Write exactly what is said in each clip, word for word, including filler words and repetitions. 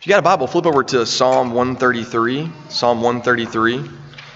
If you got a Bible, flip over to Psalm one thirty-three. Psalm one thirty-three.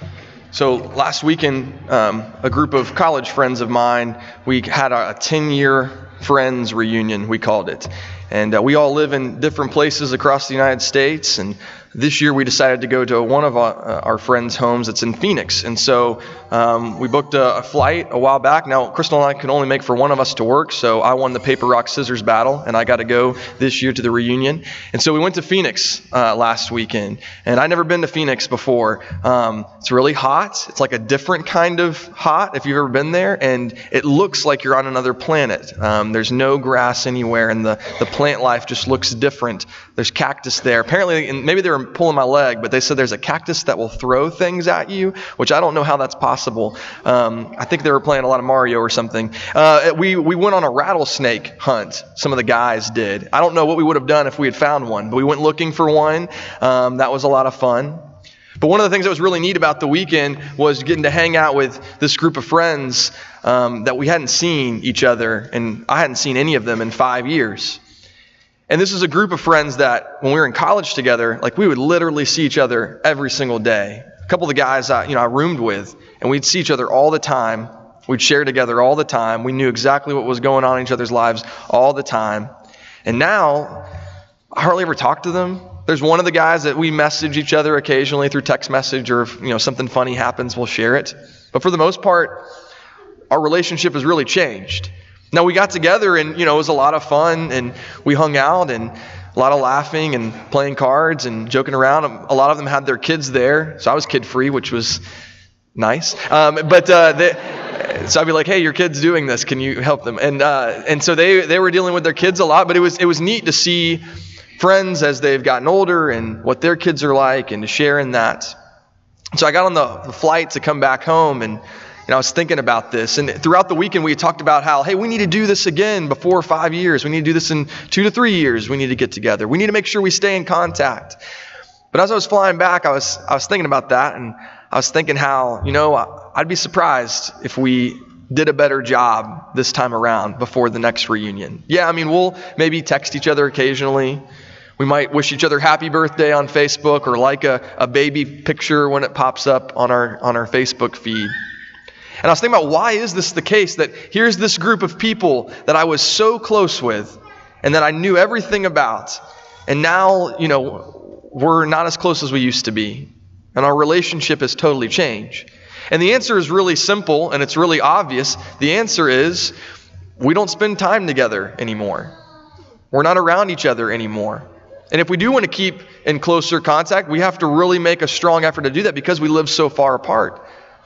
So last weekend, um, a group of college friends of mine, we had a ten-year friends reunion, we called it. And uh, we all live in different places across the United States. And this year we decided to go to one of our, uh, our friends' homes that's in Phoenix. And so um, we booked a, a flight a while back. Now, Crystal and I could only make for one of us to work, so I won the paper, rock, scissors battle, and I got to go this year to the reunion. And so we went to Phoenix uh, last weekend. And I'd never been to Phoenix before. Um, it's really hot. It's like a different kind of hot if you've ever been there. And it looks like you're on another planet. Um, there's no grass anywhere, and the, the plant life just looks different. There's cactus there. Apparently, and maybe they were pulling my leg, but they said there's a cactus that will throw things at you, which I don't know how that's possible. Um, I think they were playing a lot of Mario or something. Uh, we, we went on a rattlesnake hunt. Some of the guys did. I don't know what we would have done if we had found one, but we went looking for one. Um, that was a lot of fun. But one of the things that was really neat about the weekend was getting to hang out with this group of friends um, that we hadn't seen each other, and I hadn't seen any of them in five years. And this is a group of friends that when we were in college together, like we would literally see each other every single day. A couple of the guys I, you know, I roomed with, and we'd see each other all the time. We'd share together all the time. We knew exactly what was going on in each other's lives all the time. And now, I hardly ever talk to them. There's one of the guys that we message each other occasionally through text message, or if you know something funny happens, we'll share it. But for the most part, our relationship has really changed. Now, we got together and, you know, it was a lot of fun, and we hung out and a lot of laughing and playing cards and joking around. A lot of them had their kids there, so I was kid-free, which was nice. Um, but uh, they, so I'd be like, hey, your kid's doing this. Can you help them? And uh, and so they, they were dealing with their kids a lot, but it was it was neat to see friends as they've gotten older and what their kids are like and to share in that. So I got on the, the flight to come back home, and And I was thinking about this, and throughout the weekend we talked about how, hey, we need to do this again before five years. We need to do this in two to three years. We need to get together. We need to make sure we stay in contact. But as I was flying back, I was I was thinking about that, and I was thinking how, you know, I'd be surprised if we did a better job this time around before the next reunion. Yeah, I mean, we'll maybe text each other occasionally. We might wish each other happy birthday on Facebook, or like a, a baby picture when it pops up on our on our Facebook feed. And I was thinking about, why is this the case, that here's this group of people that I was so close with and that I knew everything about, and now, you know, we're not as close as we used to be, and our relationship has totally changed. And the answer is really simple, and it's really obvious. The answer is, we don't spend time together anymore. We're not around each other anymore. And if we do want to keep in closer contact, we have to really make a strong effort to do that because we live so far apart.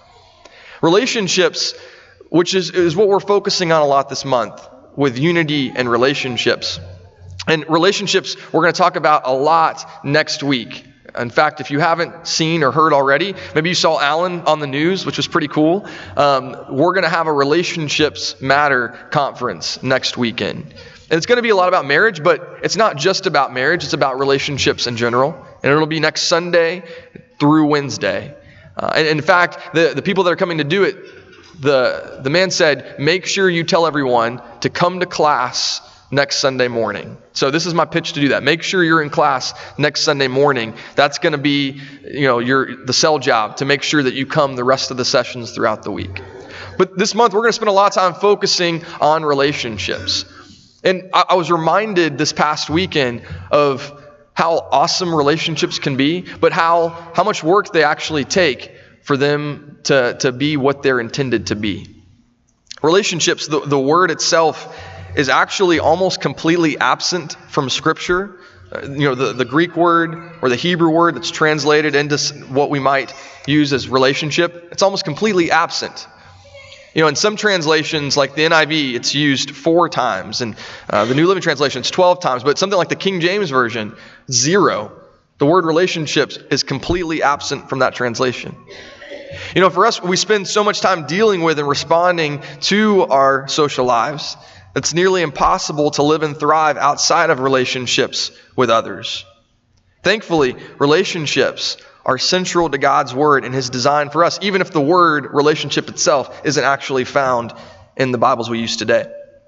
Relationships, which is, is what we're focusing on a lot this month, with unity and relationships. And relationships, we're going to talk about a lot next week. In fact, if you haven't seen or heard already, maybe you saw Alan on the news, which was pretty cool. Um, we're going to have a Relationships Matter conference next weekend. And it's going to be a lot about marriage, but it's not just about marriage. It's about relationships in general. And it'll be next Sunday through Wednesday. Uh, and in fact, the, the people that are coming to do it, the, the man said, make sure you tell everyone to come to class next Sunday morning. So this is my pitch to do that. Make sure you're in class next Sunday morning. That's going to be, you know, your the cell job, to make sure that you come the rest of the sessions throughout the week. But this month, we're going to spend a lot of time focusing on relationships. And I, I was reminded this past weekend of how awesome relationships can be, but how, how much work they actually take for them to, to be what they're intended to be. Relationships, the, the word itself, is actually almost completely absent from Scripture. Uh, you know, the, the Greek word or the Hebrew word that's translated into what we might use as relationship, it's almost completely absent. You know, in some translations, like the N I V, it's used four times, and uh, the New Living Translation, it's twelve times, but something like the King James Version, zero. The word relationships is completely absent from that translation. You know, for us, we spend so much time dealing with and responding to our social lives, it's nearly impossible to live and thrive outside of relationships with others. Thankfully, relationships are central to God's word and His design for us, even if the word relationship itself isn't actually found in the Bibles we use today.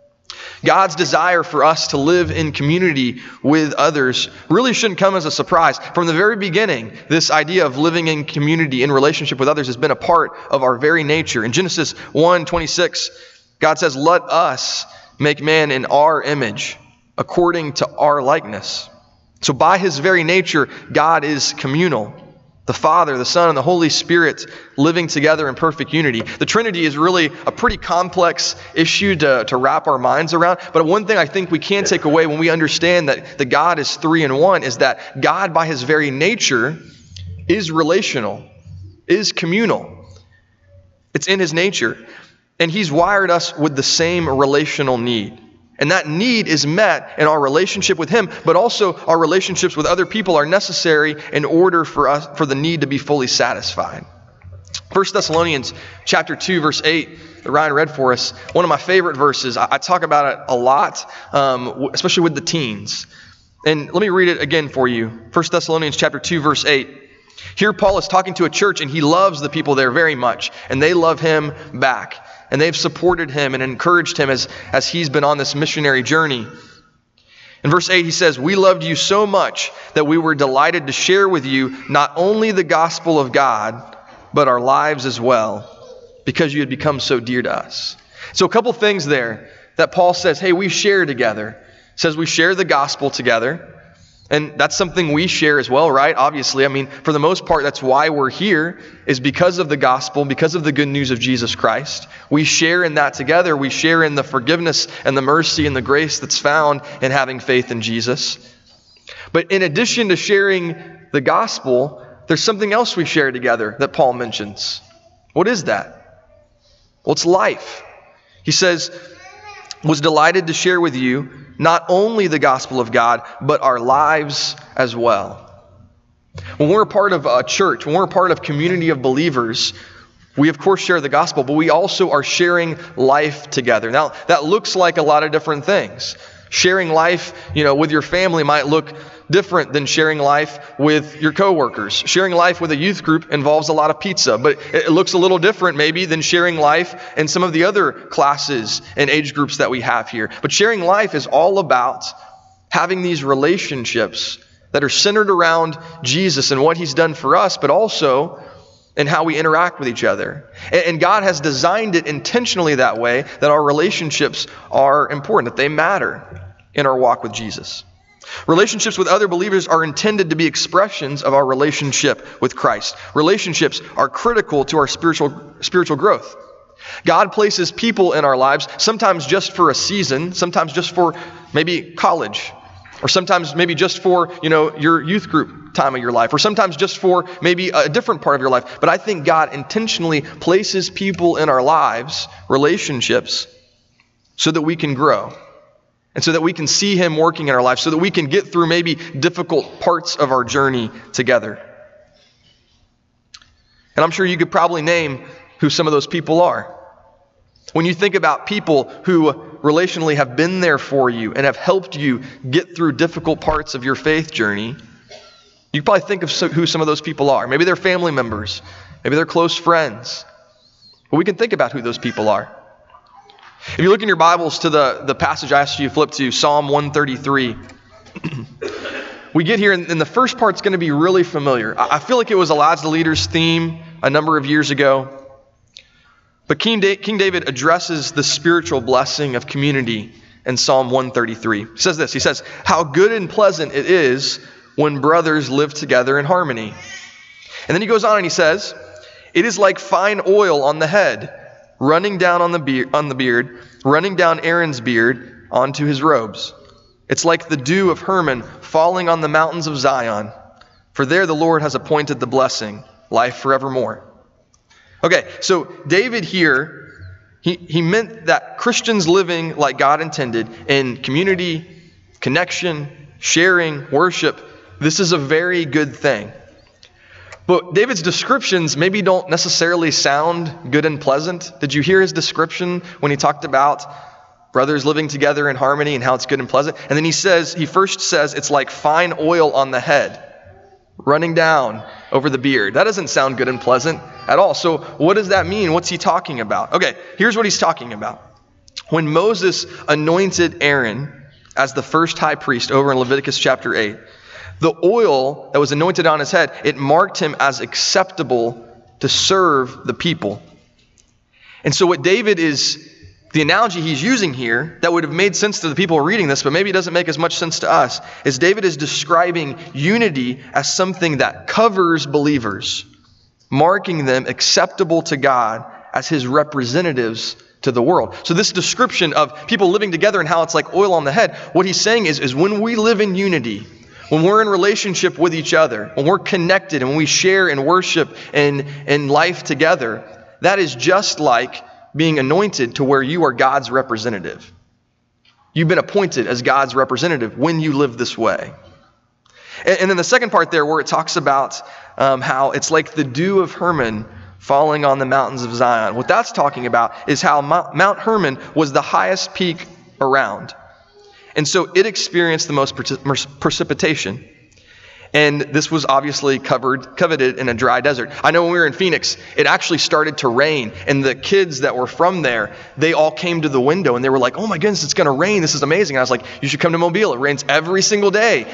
God's desire for us to live in community with others really shouldn't come as a surprise. From the very beginning, this idea of living in community, in relationship with others, has been a part of our very nature. In Genesis one twenty-six, God says, "Let us make man in our image, according to our likeness." So by his very nature, God is communal. The Father, the Son, and the Holy Spirit living together in perfect unity. The Trinity is really a pretty complex issue to, to wrap our minds around. But one thing I think we can take away when we understand that, that God is three in one is that God, by his very nature, is relational, is communal. It's in his nature. And he's wired us with the same relational need. And that need is met in our relationship with him, but also our relationships with other people are necessary in order for us for the need to be fully satisfied. First Thessalonians chapter two, verse eight, that Ryan read for us, one of my favorite verses. I, I talk about it a lot, um, especially with the teens. And let me read it again for you. First Thessalonians chapter two, verse eight. Here Paul is talking to a church, and he loves the people there very much, and they love him back. And they've supported him and encouraged him as, as he's been on this missionary journey. In verse eight, he says, "We loved you so much that we were delighted to share with you not only the gospel of God, but our lives as well, because you had become so dear to us." So a couple things there that Paul says, hey, we share together. He says we share the gospel together. And that's something we share as well, right? Obviously, I mean, for the most part, that's why we're here, is because of the gospel, because of the good news of Jesus Christ. We share in that together. We share in the forgiveness and the mercy and the grace that's found in having faith in Jesus. But in addition to sharing the gospel, there's something else we share together that Paul mentions. What is that? Well, it's life. He says, "Was delighted to share with you not only the gospel of God, but our lives as well." When we're a part of a church, when we're a part of a community of believers, we of course share the gospel, but we also are sharing life together. Now, that looks like a lot of different things. Sharing life, you know, with your family might look different than sharing life with your coworkers. Sharing life with a youth group involves a lot of pizza, but it looks a little different maybe than sharing life in some of the other classes and age groups that we have here. But sharing life is all about having these relationships that are centered around Jesus and what he's done for us, but also in how we interact with each other. And God has designed it intentionally that way, that our relationships are important, that they matter in our walk with Jesus. Relationships with other believers are intended to be expressions of our relationship with Christ. Relationships are critical to our spiritual spiritual growth. God places people in our lives, sometimes just for a season, sometimes just for maybe college, or sometimes maybe just for, you know, your youth group time of your life, or sometimes just for maybe a different part of your life. But I think God intentionally places people in our lives, relationships, so that we can grow. And so that we can see him working in our lives, so that we can get through maybe difficult parts of our journey together. And I'm sure you could probably name who some of those people are. When you think about people who relationally have been there for you and have helped you get through difficult parts of your faith journey, you can probably think of who some of those people are. Maybe they're family members. Maybe they're close friends. But we can think about who those people are. If you look in your Bibles to the, the passage I asked you to flip to, Psalm one thirty-three, we get here, and, and the first part's going to be really familiar. I, I feel like it was Alad's the Leader's theme a number of years ago. But King, da- King David addresses the spiritual blessing of community in Psalm one thirty-three. He says this, he says, "How good and pleasant it is when brothers live together in harmony." And then he goes on and he says, "It is like fine oil on the head, running down on the beard, on the beard, running down Aaron's beard onto his robes. It's like the dew of Hermon falling on the mountains of Zion. For there the Lord has appointed the blessing, life forevermore." Okay, so David here, he, he meant that Christians living like God intended in community, connection, sharing, worship, this is a very good thing. But David's descriptions maybe don't necessarily sound good and pleasant. Did you hear his description when he talked about brothers living together in harmony and how it's good and pleasant? And then he says, he first says it's like fine oil on the head, running down over the beard. That doesn't sound good and pleasant at all. So what does that mean? What's he talking about? Okay, here's what he's talking about. When Moses anointed Aaron as the first high priest over in Leviticus chapter eight, the oil that was anointed on his head, it marked him as acceptable to serve the people. And so what David is, the analogy he's using here that would have made sense to the people reading this, but maybe it doesn't make as much sense to us, is David is describing unity as something that covers believers, marking them acceptable to God as his representatives to the world. So this description of people living together and how it's like oil on the head, what he's saying is, is when we live in unity, when we're in relationship with each other, when we're connected and when we share and worship and, and life together, that is just like being anointed to where you are God's representative. You've been appointed as God's representative when you live this way. And, and then the second part there where it talks about um, how it's like the dew of Hermon falling on the mountains of Zion. What that's talking about is how Mount Hermon was the highest peak around. And so it experienced the most precipitation. And this was obviously covered, coveted in a dry desert. I know when we were in Phoenix, it actually started to rain. And the kids that were from there, they all came to the window and they were like, oh my goodness, it's going to rain. This is amazing. And I was like, you should come to Mobile. It rains every single day.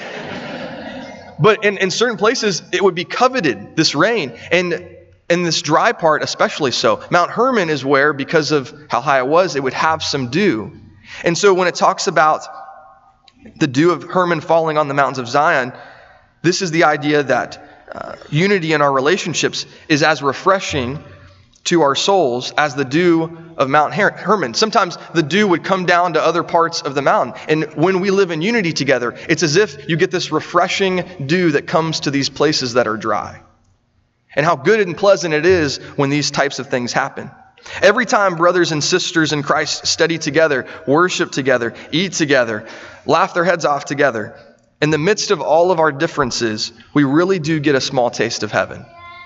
But in, in certain places, it would be coveted, this rain. And in this dry part, especially so. Mount Hermon is where, because of how high it was, it would have some dew. And so when it talks about the dew of Hermon falling on the mountains of Zion, this is the idea that uh, unity in our relationships is as refreshing to our souls as the dew of Mount Her- Hermon. Sometimes the dew would come down to other parts of the mountain. And when we live in unity together, it's as if you get this refreshing dew that comes to these places that are dry. And how good and pleasant it is when these types of things happen. Every time brothers and sisters in Christ study together, worship together, eat together, laugh their heads off together, in the midst of all of our differences, we really do get a small taste of heaven.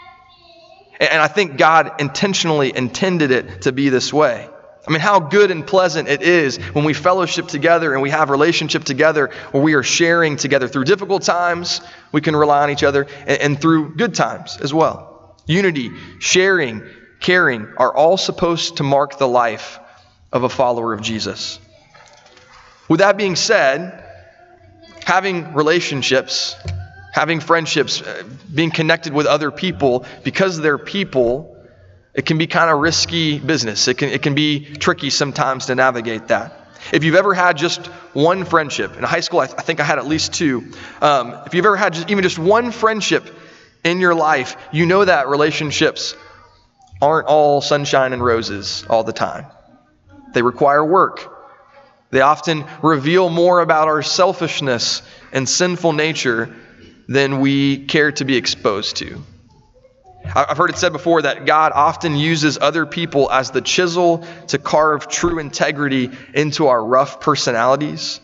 And I think God intentionally intended it to be this way. I mean, how good and pleasant it is when we fellowship together and we have relationship together where we are sharing together. Through difficult times, we can rely on each other, and, and through good times as well. Unity, sharing, caring are all supposed to mark the life of a follower of Jesus. With that being said, having relationships, having friendships, being connected with other people, because they're people, it can be kind of risky business. It can it can be tricky sometimes to navigate that. If you've ever had just one friendship, in high school I, th- I think I had at least two. Um, if you've ever had just, even just one friendship in your life, you know that relationships aren't all sunshine and roses all the time. They require work. They often reveal more about our selfishness and sinful nature than we care to be exposed to. I've heard it said before that God often uses other people as the chisel to carve true integrity into our rough personalities.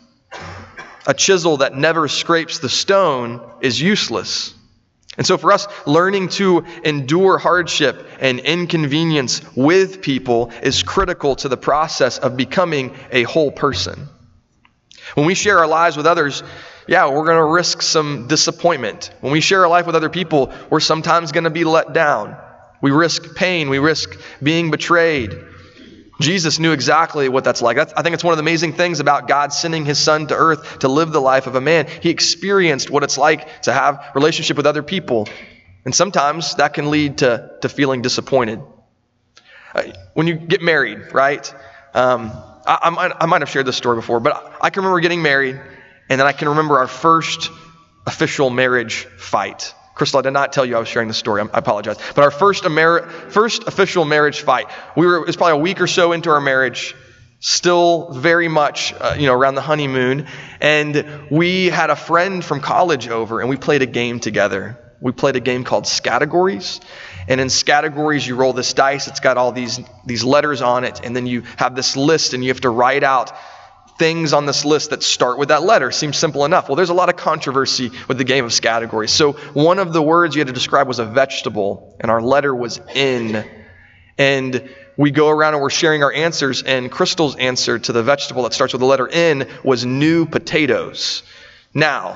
A chisel that never scrapes the stone is useless. And so for us, learning to endure hardship and inconvenience with people is critical to the process of becoming a whole person. When we share our lives with others, yeah, we're going to risk some disappointment. When we share our life with other people, we're sometimes going to be let down. We risk pain. We risk being betrayed. Jesus knew exactly what that's like. That's, I think it's one of the amazing things about God sending his son to earth to live the life of a man. He experienced what it's like to have relationship with other people. And sometimes that can lead to, to feeling disappointed. Uh, when you get married, right? Um, I, I, might, I might have shared this story before, but I can remember getting married, and then I can remember our first official marriage fight. Crystal, I did not tell you I was sharing this story. I apologize. But our first Amer- first official marriage fight, we were it was probably a week or so into our marriage, still very much uh, you know around the honeymoon, and we had a friend from college over, and we played a game together. We played a game called Scattergories. And in Scattergories, you roll this dice. It's got all these these letters on it, and then you have this list, and you have to write out things on this list that start with that letter. Seems simple enough. Well, there's a lot of controversy with the game of Scattergories. So one of the words you had to describe was a vegetable, and our letter was N. And we go around and we're sharing our answers, and Crystal's answer to the vegetable that starts with the letter N was new potatoes. Now,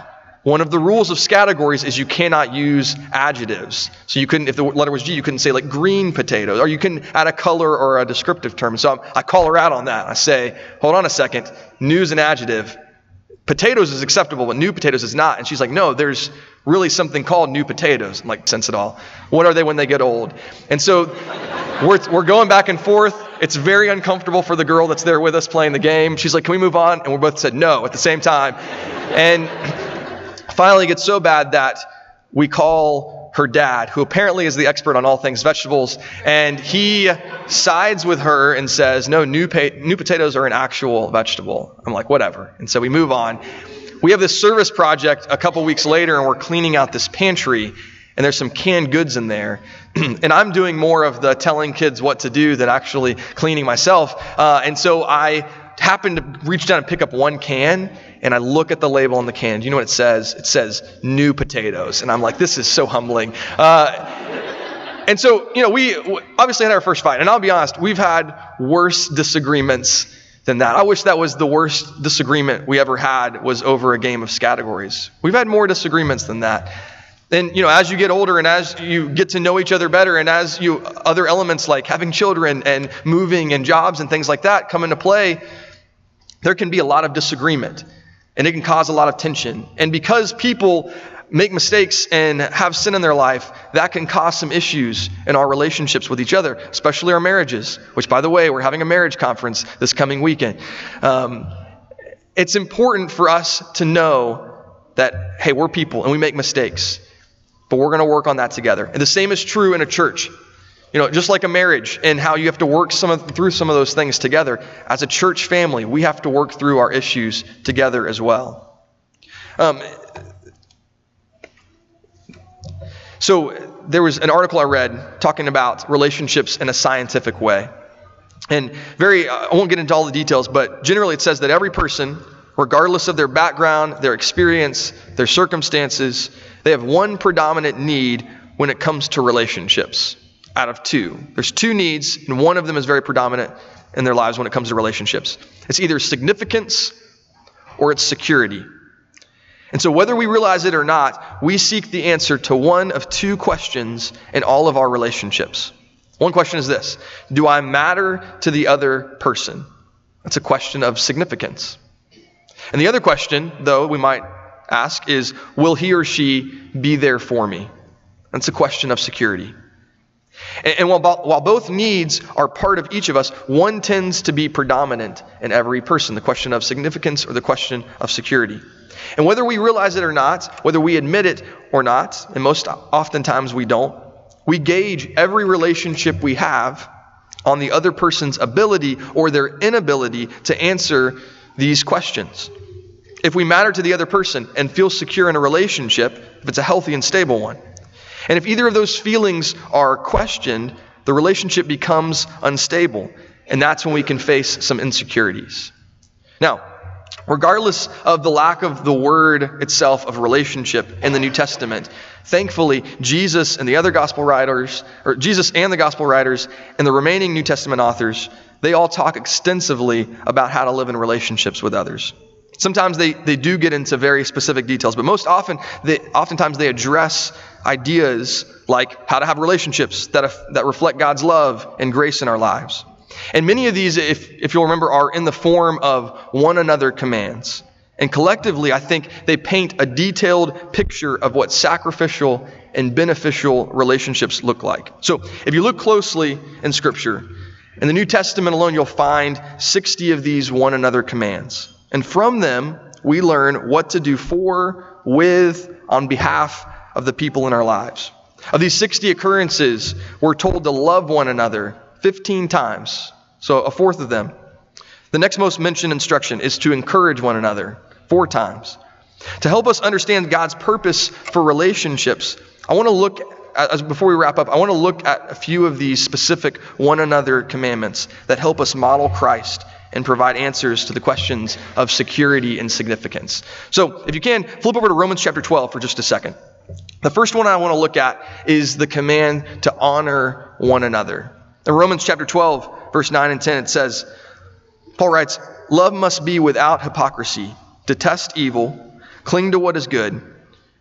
One of the rules of categories is you cannot use adjectives. So you couldn't, if the letter was G, you couldn't say like green potatoes, or you couldn't add a color or a descriptive term. So I call her out on that. I say, hold on a second, new's an adjective. Potatoes is acceptable, but new potatoes is not. And she's like, no, there's really something called new potatoes. I'm like, sense it all. What are they when they get old? And so we're we're going back and forth. It's very uncomfortable for the girl that's there with us playing the game. She's like, can we move on? And we both said no at the same time. And finally it gets so bad that we call her dad, who apparently is the expert on all things vegetables, and he sides with her and says, no, new pa- new potatoes are an actual vegetable. I'm like, whatever. And so we move on. We have this service project a couple weeks later, and we're cleaning out this pantry, and there's some canned goods in there. And I'm doing more of the telling kids what to do than actually cleaning myself. Uh, and so I happened to reach down and pick up one can, and I look at the label on the can. Do you know what it says? It says new potatoes. And I'm like, this is so humbling. Uh, and so, you know, we obviously had our first fight. And I'll be honest, we've had worse disagreements than that. I wish that was the worst disagreement we ever had was over a game of categories. We've had more disagreements than that. And, you know, as you get older and as you get to know each other better and as you other elements like having children and moving and jobs and things like that come into play, there can be a lot of disagreement. And it can cause a lot of tension. And because people make mistakes and have sin in their life, that can cause some issues in our relationships with each other, especially our marriages, which, by the way, we're having a marriage conference this coming weekend. Um, it's important for us to know that, hey, we're people and we make mistakes, but we're going to work on that together. And the same is true in a church. You know, just like a marriage and how you have to work some of, through some of those things together. As a church family, we have to work through our issues together as well. Um, so there was an article I read talking about relationships in a scientific way. And very, I won't get into all the details, but generally it says that every person, regardless of their background, their experience, their circumstances, they have one predominant need when it comes to relationships. Out of two. There's two needs, and one of them is very predominant in their lives when it comes to relationships. It's either significance or it's security. And so whether we realize it or not, we seek the answer to one of two questions in all of our relationships. One question is this: do I matter to the other person? That's a question of significance. And the other question, though, we might ask is, will he or she be there for me? That's a question of security. And, and while, while both needs are part of each of us, one tends to be predominant in every person, the question of significance or the question of security. And whether we realize it or not, whether we admit it or not, and most oftentimes we don't, we gauge every relationship we have on the other person's ability or their inability to answer these questions. If we matter to the other person and feel secure in a relationship, if it's a healthy and stable one, and if either of those feelings are questioned, the relationship becomes unstable. And that's when we can face some insecurities. Now, regardless of the lack of the word itself of relationship in the New Testament, thankfully, Jesus and the other gospel writers, or Jesus and the gospel writers and the remaining New Testament authors, they all talk extensively about how to live in relationships with others. Sometimes they, they do get into very specific details, but most often, they, oftentimes they address ideas like how to have relationships that, that reflect God's love and grace in our lives. And many of these, if, if you'll remember, are in the form of one another commands. And collectively, I think they paint a detailed picture of what sacrificial and beneficial relationships look like. So if you look closely in Scripture, in the New Testament alone, you'll find sixty of these one another commands. And from them, we learn what to do for, with, on behalf of the people in our lives. Of these sixty occurrences, we're told to love one another fifteen times, so a fourth of them. The next most mentioned instruction is to encourage one another four times. To help us understand God's purpose for relationships, I want to look, as before we wrap up, I want to look at a few of these specific one another commandments that help us model Christ and provide answers to the questions of security and significance. So if you can, flip over to Romans chapter twelve for just a second. The first one I want to look at is the command to honor one another. In Romans chapter twelve, verse nine and ten, it says, Paul writes, "Love must be without hypocrisy. Detest evil. Cling to what is good.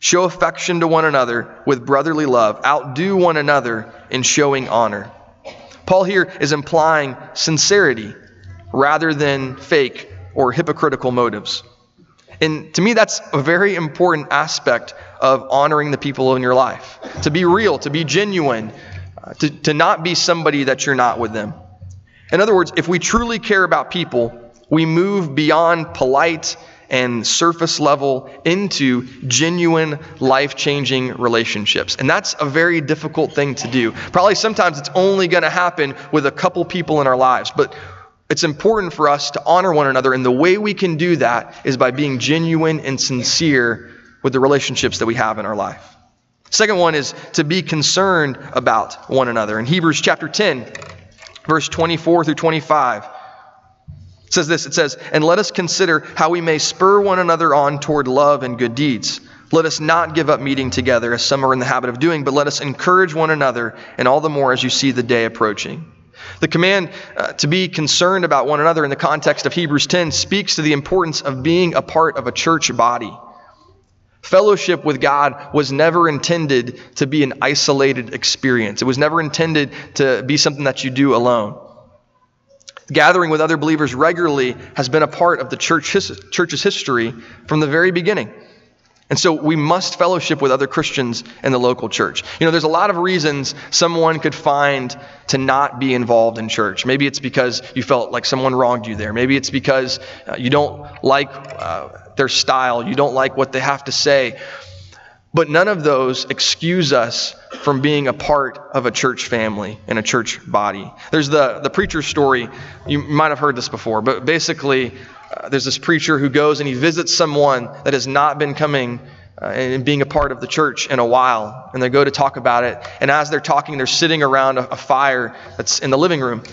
Show affection to one another with brotherly love. Outdo one another in showing honor. Paul here is implying sincerity rather than fake or hypocritical motives. And to me, that's a very important aspect of honoring the people in your life. To be real, to be genuine, uh, to, to not be somebody that you're not with them. In other words, if we truly care about people, we move beyond polite and surface level into genuine, life-changing relationships. And that's a very difficult thing to do. Probably sometimes it's only going to happen with a couple people in our lives. But it's important for us to honor one another. And the way we can do that is by being genuine and sincere with the relationships that we have in our life. Second one is to be concerned about one another. In Hebrews chapter ten, verse twenty-four through twenty-five, it says this, it says, "And let us consider how we may spur one another on toward love and good deeds. Let us not give up meeting together as some are in the habit of doing, but let us encourage one another, and all the more as you see the day approaching." The command uh, to be concerned about one another in the context of Hebrews ten speaks to the importance of being a part of a church body. Fellowship with God was never intended to be an isolated experience. It was never intended to be something that you do alone. Gathering with other believers regularly has been a part of the church his, church's history from the very beginning. And so we must fellowship with other Christians in the local church. You know, there's a lot of reasons someone could find to not be involved in church. Maybe it's because you felt like someone wronged you there. Maybe it's because uh, you don't like uh, their style. You don't like what they have to say. But none of those excuse us from being a part of a church family and a church body. There's the, the preacher story. You might have heard this before, but basically uh, there's this preacher who goes and he visits someone that has not been coming uh, and being a part of the church in a while. And they go to talk about it. And as they're talking, they're sitting around a, a fire that's in the living room.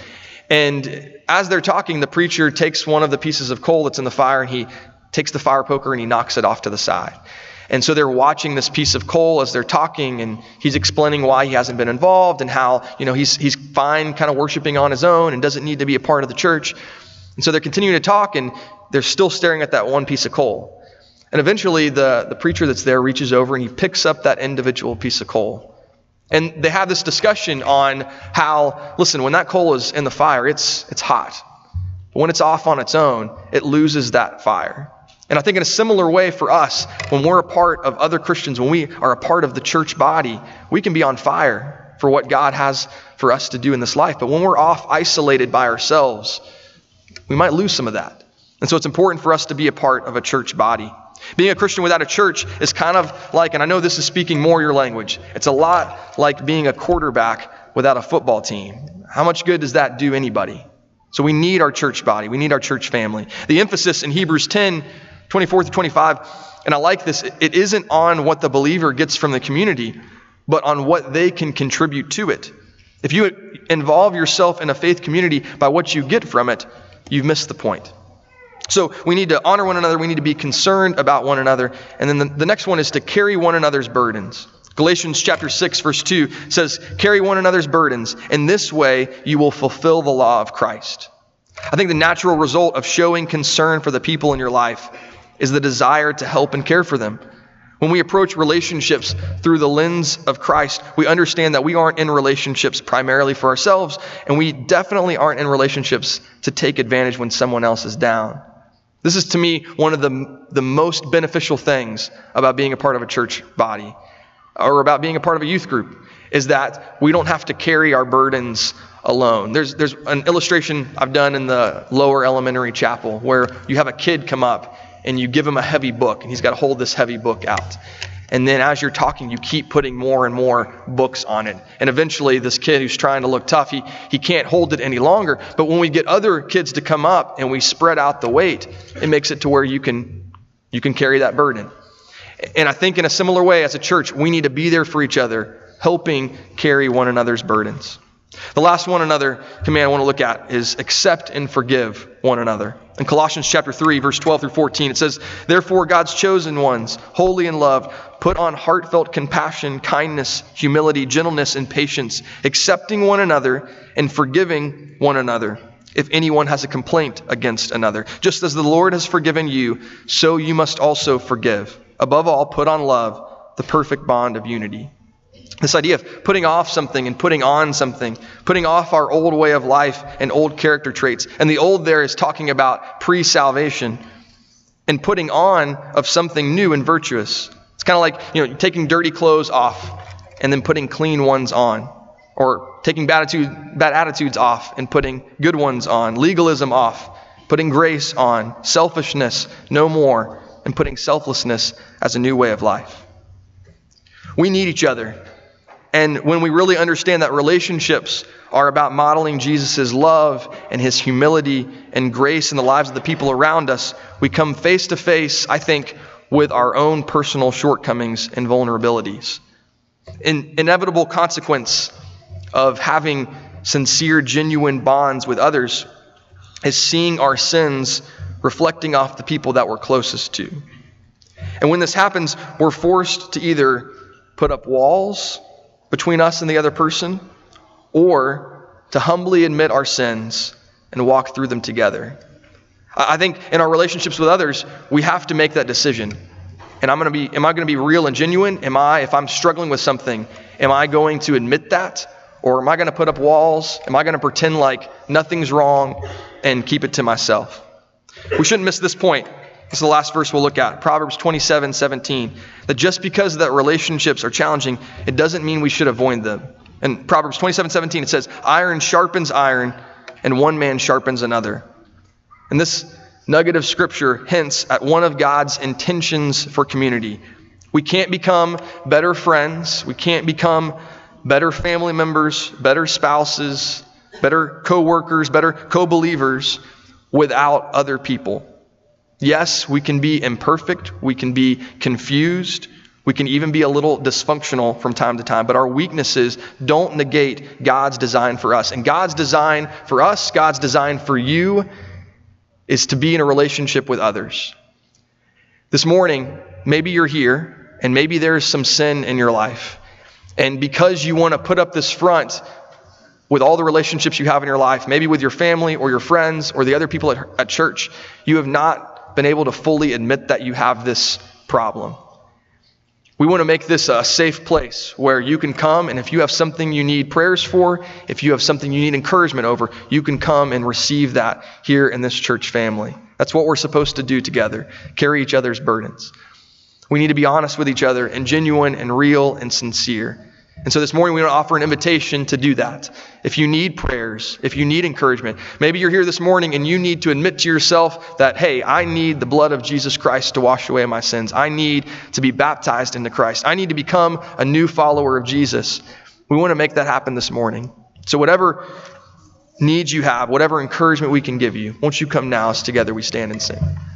And as they're talking, the preacher takes one of the pieces of coal that's in the fire and he takes the fire poker and he knocks it off to the side. And so they're watching this piece of coal as they're talking, and he's explaining why he hasn't been involved and how, you know, he's he's fine kind of worshiping on his own and doesn't need to be a part of the church. And so they're continuing to talk, and they're still staring at that one piece of coal. And eventually the, the preacher that's there reaches over and he picks up that individual piece of coal. And they have this discussion on how, listen, when that coal is in the fire, it's it's hot. But when it's off on its own, it loses that fire. And I think in a similar way for us, when we're a part of other Christians, when we are a part of the church body, we can be on fire for what God has for us to do in this life. But when we're off isolated by ourselves, we might lose some of that. And so it's important for us to be a part of a church body. Being a Christian without a church is kind of like, and I know this is speaking more your language, it's a lot like being a quarterback without a football team. How much good does that do anybody? So we need our church body. We need our church family. The emphasis in Hebrews ten, twenty-four through twenty-five, and I like this, it isn't on what the believer gets from the community, but on what they can contribute to it. If you involve yourself in a faith community by what you get from it, you've missed the point. So we need to honor one another, we need to be concerned about one another, and then the, the next one is to carry one another's burdens. Galatians chapter six verse two says, "Carry one another's burdens. In this way you will fulfill the law of Christ." I think the natural result of showing concern for the people in your life is the desire to help and care for them. When we approach relationships through the lens of Christ, we understand that we aren't in relationships primarily for ourselves, and we definitely aren't in relationships to take advantage when someone else is down. This is, to me, one of the, the most beneficial things about being a part of a church body or about being a part of a youth group, is that we don't have to carry our burdens alone. There's there's an illustration I've done in the lower elementary chapel where you have a kid come up and you give him a heavy book and he's got to hold this heavy book out. And then as you're talking, you keep putting more and more books on it. And eventually this kid who's trying to look tough, he, he can't hold it any longer. But when we get other kids to come up and we spread out the weight, it makes it to where you can you can carry that burden. And I think in a similar way as a church, we need to be there for each other, helping carry one another's burdens. The last one another command I want to look at is accept and forgive one another. In Colossians chapter three, verse twelve through fourteen, it says, "Therefore God's chosen ones, holy and loved, put on heartfelt compassion, kindness, humility, gentleness, and patience, accepting one another and forgiving one another, if anyone has a complaint against another. Just as the Lord has forgiven you, so you must also forgive. Above all, put on love, the perfect bond of unity. This idea of putting off something and putting on something, putting off our old way of life and old character traits. And the old there is talking about pre-salvation, and putting on of something new and virtuous. It's kind of like, you know, taking dirty clothes off and then putting clean ones on, or taking bad, attitude, bad attitudes off and putting good ones on, legalism off, putting grace on, selfishness no more, and putting selflessness as a new way of life. We need each other. And when we really understand that relationships are about modeling Jesus' love and his humility and grace in the lives of the people around us, we come face to face, I think, with our own personal shortcomings and vulnerabilities. An inevitable consequence of having sincere, genuine bonds with others is seeing our sins reflecting off the people that we're closest to. And when this happens, we're forced to either put up walls between us and the other person, or to humbly admit our sins and walk through them together. I think in our relationships with others, we have to make that decision. And I'm going to be, am I going to be real and genuine? Am I, if I'm struggling with something, am I going to admit that? Or am I going to put up walls? Am I going to pretend like nothing's wrong and keep it to myself? We shouldn't miss this point. This is the last verse we'll look at, Proverbs twenty-seven seventeen. That just because that relationships are challenging, it doesn't mean we should avoid them. In Proverbs twenty-seven seventeen, it says, iron sharpens iron, and one man sharpens another. And this nugget of scripture hints at one of God's intentions for community. We can't become better friends. We can't become better family members, better spouses, better co-workers, better co-believers without other people. Yes, we can be imperfect. We can be confused. We can even be a little dysfunctional from time to time. But our weaknesses don't negate God's design for us. And God's design for us, God's design for you, is to be in a relationship with others. This morning, maybe you're here, and maybe there's some sin in your life. And because you want to put up this front with all the relationships you have in your life, maybe with your family or your friends or the other people at, at church, you have not been able to fully admit that you have this problem. We want to make this a safe place where you can come, and if you have something you need prayers for, if you have something you need encouragement over, you can come and receive that here in this church family. That's what we're supposed to do together, carry each other's burdens. We need to be honest with each other and genuine and real and sincere. And so this morning we want to offer an invitation to do that. If you need prayers, if you need encouragement, maybe you're here this morning and you need to admit to yourself that, hey, I need the blood of Jesus Christ to wash away my sins. I need to be baptized into Christ. I need to become a new follower of Jesus. We want to make that happen this morning. So whatever needs you have, whatever encouragement we can give you, won't you come now as together we stand and sing.